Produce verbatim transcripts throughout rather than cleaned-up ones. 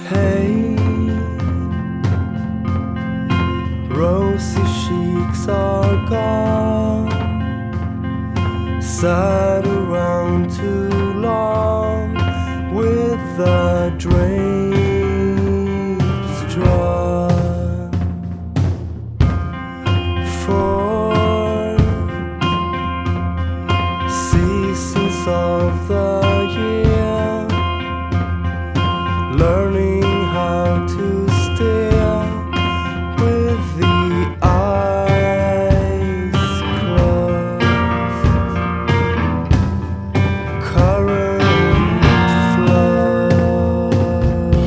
Hey, rosy cheeks are gone, sat around too long with the drapes drawn. Four seasons of the year, learning how to steer with the eyes closed. Current flows.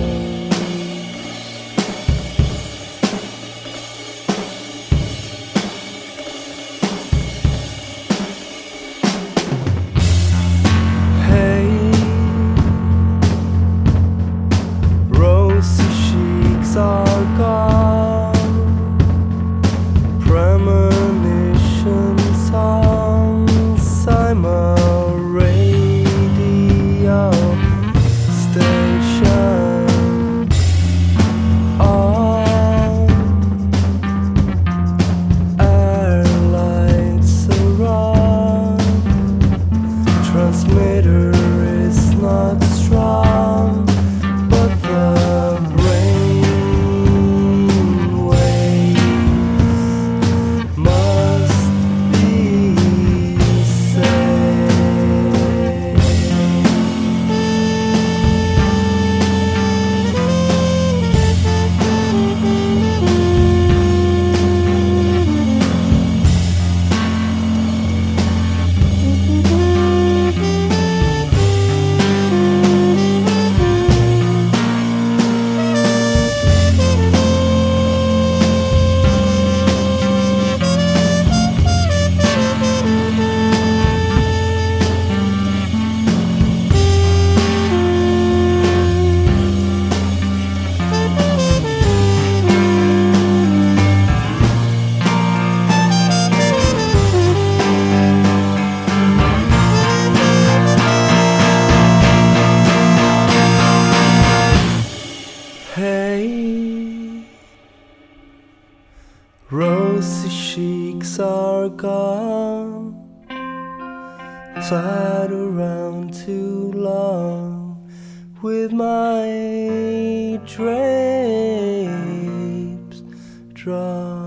Hey, rosy cheeks are gone, premonitions on Sima radio station. On airlights around, transmitter is not strong, but the brainwaves must be saved. Hey, rosy cheeks are gone, tied around too long with my drapes drawn.